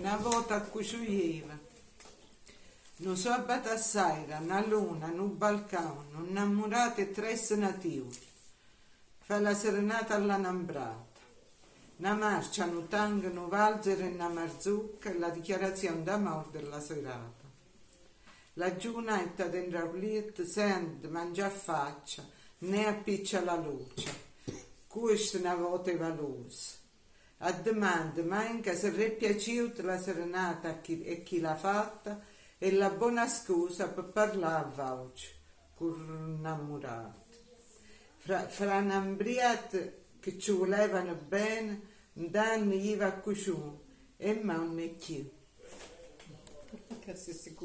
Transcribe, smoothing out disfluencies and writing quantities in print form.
Una volta a cucina, non sabato sera, una luna, un balcone, innamorati e tre nativi. Fa la serenata all'anambrata. Una marcia, un tango, un valzer e una marzucca e la dichiarazione d'amore della serata. La giunetta dentro il letto sente, mangia a faccia, ne appiccia la luce. Questa è una volta valose. A domanda manca se è piaciuta la serenata e chi l'ha fatta e la buona scusa per parlare a voce con innamorati. Fra un'ambriata che ci volevano bene, un danno gli va a cucina e ma non è più.